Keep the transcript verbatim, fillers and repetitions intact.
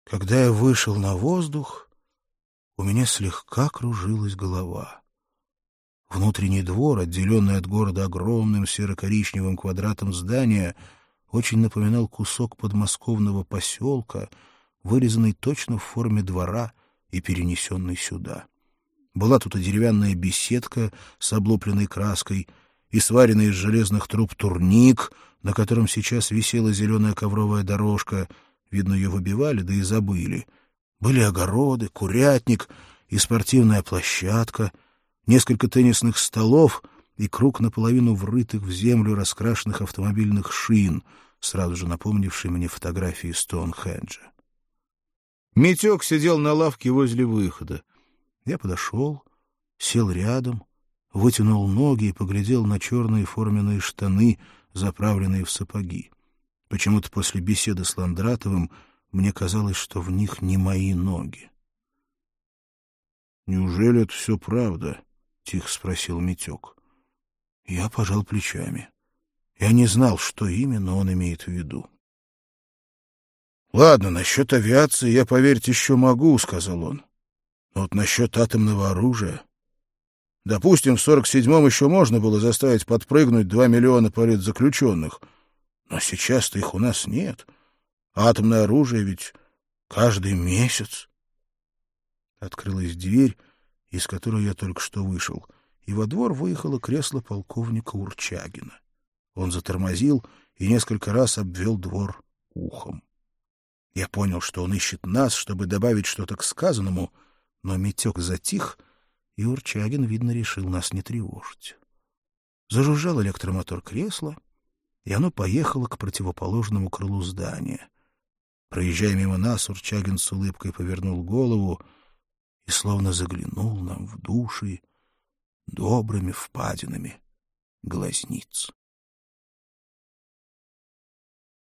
Когда я вышел на воздух, у меня слегка кружилась голова. Внутренний двор, отделенный от города огромным серо-коричневым квадратом здания, очень напоминал кусок подмосковного поселка, вырезанный точно в форме двора и перенесенный сюда. Была тут и деревянная беседка с облупленной краской, и сваренный из железных труб турник, на котором сейчас висела зеленая ковровая дорожка. Видно, ее выбивали, да и забыли. Были огороды, курятник и спортивная площадка, несколько теннисных столов и круг наполовину врытых в землю раскрашенных автомобильных шин, сразу же напомнивший мне фотографии Стоунхенджа. Митек сидел на лавке возле выхода. Я подошел, сел рядом, вытянул ноги и поглядел на черные форменные штаны, заправленные в сапоги. Почему-то после беседы с Ландратовым мне казалось, что в них не мои ноги. — Неужели это все правда? — тихо спросил Митек. Я пожал плечами. Я не знал, что именно он имеет в виду. — Ладно, насчет авиации я поверить еще могу, — сказал он. — Но вот насчет атомного оружия... Допустим, в сорок седьмом еще можно было заставить подпрыгнуть два миллиона политзаключенных, но сейчас-то их у нас нет. Атомное оружие ведь каждый месяц. Открылась дверь, из которой я только что вышел, и во двор выехало кресло полковника Урчагина. Он затормозил и несколько раз обвел двор ухом. Я понял, что он ищет нас, чтобы добавить что-то к сказанному, но Митек затих, и Урчагин, видно, решил нас не тревожить. Зажужжал электромотор кресла, и оно поехало к противоположному крылу здания. Проезжая мимо нас, Урчагин с улыбкой повернул голову и словно заглянул нам в души добрыми впадинами глазниц.